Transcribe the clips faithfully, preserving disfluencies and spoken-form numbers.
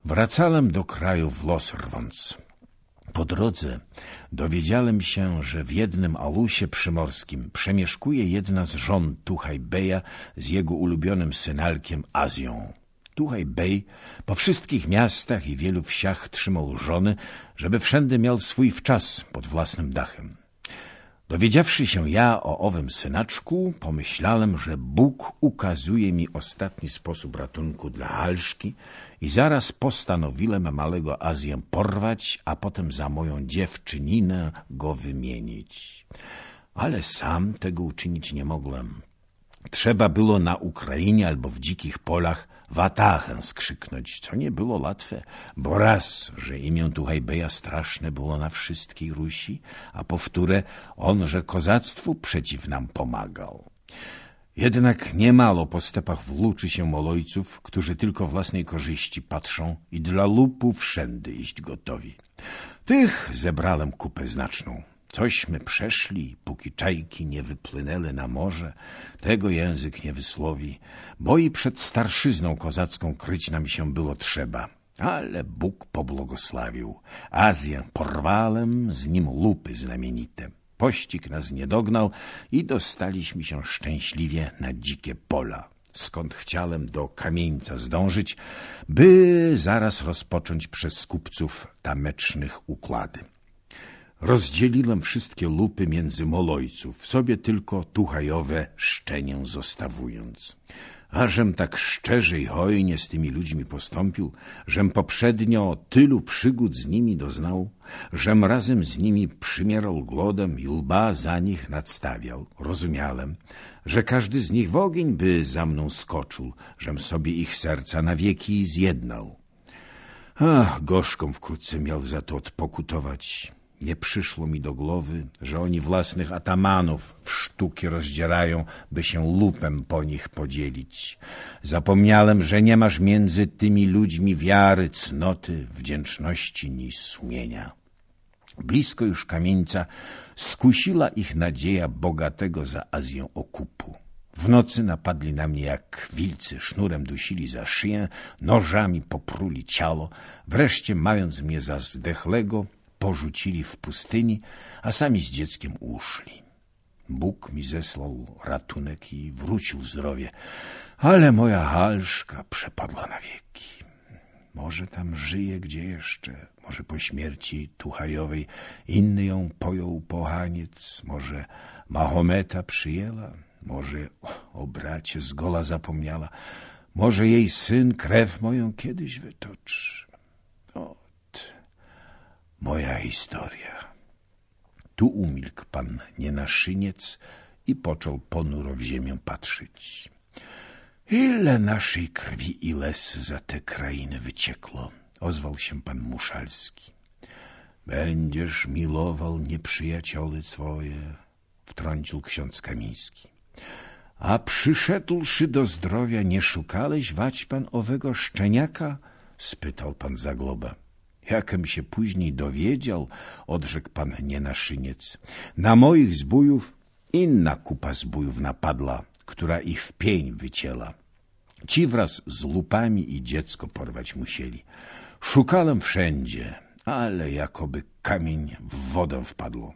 Wracałem do kraju w los rwąc. Po drodze dowiedziałem się, że w jednym alusie przymorskim przemieszkuje jedna z żon Tuchaj Beja z jego ulubionym synalkiem Azją. Tuchaj Bej po wszystkich miastach i wielu wsiach trzymał żony, żeby wszędy miał swój wczas pod własnym dachem. Dowiedziawszy się ja o owym synaczku, pomyślałem, że Bóg ukazuje mi ostatni sposób ratunku dla Halszki i zaraz postanowiłem malego Azję porwać, a potem za moją dziewczyninę go wymienić. Ale sam tego uczynić nie mogłem. Trzeba było na Ukrainie albo w dzikich polach watachę skrzyknąć, co nie było łatwe, bo raz, że imię Tuchaj Beja straszne było na wszystkiej Rusi, a powtóre on, że kozactwu przeciw nam pomagał. Jednak niemało po stepach włóczy się molojców, którzy tylko własnej korzyści patrzą i dla lupu wszędy iść gotowi. Tych zebrałem kupę znaczną. Cośmy przeszli, póki czajki nie wypłynęły na morze, tego język nie wysłowi, bo i przed starszyzną kozacką kryć nam się było trzeba. Ale Bóg pobłogosławił. Azję porwałem, z nim lupy znamienite. Pościg nas nie dognał i dostaliśmy się szczęśliwie na dzikie pola, skąd chciałem do kamieńca zdążyć, by zaraz rozpocząć przez kupców tamecznych układy. Rozdzieliłem wszystkie lupy między molojców, sobie tylko tuchajowe szczenię zostawując. A żem tak szczerze i hojnie z tymi ludźmi postąpił, żem poprzednio tylu przygód z nimi doznał, żem razem z nimi przymierał głodem i łba za nich nadstawiał. Rozumiałem, że każdy z nich w ogień by za mną skoczył, żem sobie ich serca na wieki zjednał. Ach, gorzką wkrótce miał za to odpokutować. Nie przyszło mi do głowy, że oni własnych atamanów w sztuki rozdzierają, by się lupem po nich podzielić. Zapomniałem, że nie masz między tymi ludźmi wiary, cnoty, wdzięczności ni sumienia. Blisko już kamieńca skusiła ich nadzieja bogatego za Azję okupu. W nocy napadli na mnie jak wilcy, sznurem dusili za szyję, nożami popruli ciało, wreszcie mając mnie za zdechlego, porzucili w pustyni, a sami z dzieckiem uszli. Bóg mi zesłał ratunek i wrócił zdrowie, ale moja Halszka przepadła na wieki. Może tam żyje gdzie jeszcze, może po śmierci Tuchajowej inny ją pojął pochaniec, może Mahometa przyjęła, może o bracie z gola zapomniała, może jej syn krew moją kiedyś wytoczy. Ot, moja historia. Tu umilkł pan nienaszyniec i począł ponuro w ziemię patrzeć. Ile naszej krwi i łez za te krainy wyciekło, ozwał się pan Muszalski. Będziesz milował nieprzyjaciole twoje, wtrącił ksiądz Kamiński. A przyszedłszy do zdrowia, nie szukałeś wać pan owego szczeniaka? Spytał pan Zagloba. Jakem się później dowiedział, odrzekł pan nienaszyniec, na moich zbójów inna kupa zbójów napadła, która ich w pień wycięła. Ci wraz z lupami i dziecko porwać musieli. Szukałem wszędzie, ale jakoby kamień w wodę wpadło.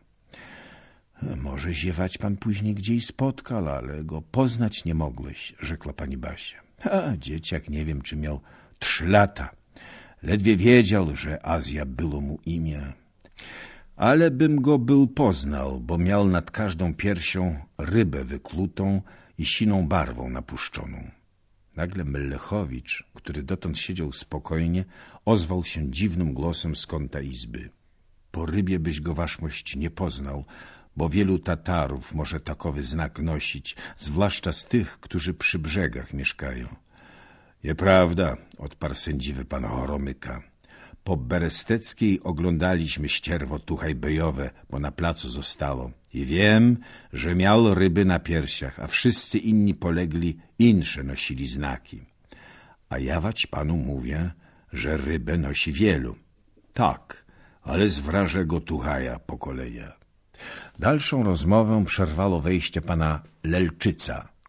Może ziewać pan później gdzieś spotkał, ale go poznać nie mogłeś, rzekła pani Basia. A dzieciak nie wiem, czy miał trzy lata. Ledwie wiedział, że Azja było mu imię. Ale bym go był poznał, bo miał nad każdą piersią rybę wyklutą i siną barwą napuszczoną. Nagle Mellechowicz, który dotąd siedział spokojnie, ozwał się dziwnym głosem z kąta izby. Po rybie byś go waszmość nie poznał, bo wielu Tatarów może takowy znak nosić, zwłaszcza z tych, którzy przy brzegach mieszkają. Nieprawda, odparł sędziwy pan Choromyka. Po Beresteckiej oglądaliśmy ścierwo tuchajbejowe, bo na placu zostało. I wiem, że miał ryby na piersiach, a wszyscy inni polegli insze nosili znaki. A ja wać panu mówię, że rybę nosi wielu. Tak, ale z wrażego tuchaja pokolenia. Dalszą rozmowę przerwało wejście pana Lelczyca,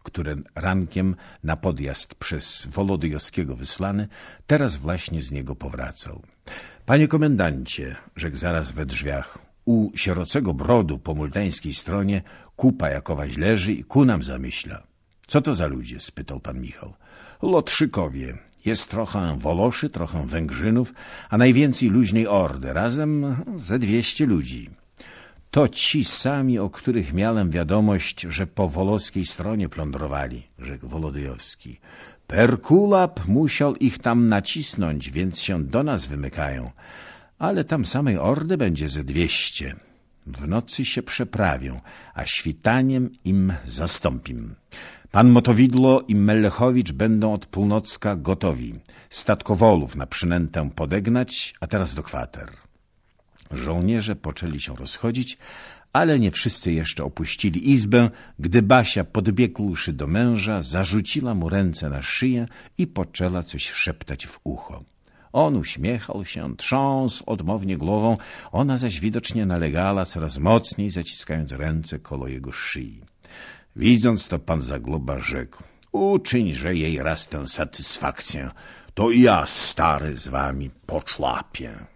które rankiem na podjazd przez Wolodyjowskiego wysłany, teraz właśnie z niego powracał. Panie komendancie, rzekł zaraz we drzwiach, u sierocego brodu po multańskiej stronie kupa jakowaś leży i ku nam zamyśla. Co to za ludzie? Spytał pan Michał. Lotrzykowie. Jest trochę Woloszy, trochę Węgrzynów, a najwięcej luźnej ordy, razem ze dwieście ludzi. To ci sami, o których miałem wiadomość, że po wolowskiej stronie plądrowali, rzekł Wolodyjowski. Perkulap musiał ich tam nacisnąć, więc się do nas wymykają, ale tam samej ordy będzie ze dwieście. W nocy się przeprawią, a świtaniem im zastąpim. Pan Motowidło i Mellechowicz będą od północka gotowi. Statkowolów na przynętę podegnać, a teraz do kwater. Żołnierze poczęli się rozchodzić, ale nie wszyscy jeszcze opuścili izbę, gdy Basia, podbiegłszy do męża, zarzuciła mu ręce na szyję i poczęła coś szeptać w ucho. On uśmiechał się, trząsł odmownie głową, ona zaś widocznie nalegała, coraz mocniej zaciskając ręce koło jego szyi. Widząc to, pan Zagloba rzekł: uczyńże jej raz tę satysfakcję, to ja, stary, z wami poczłapię.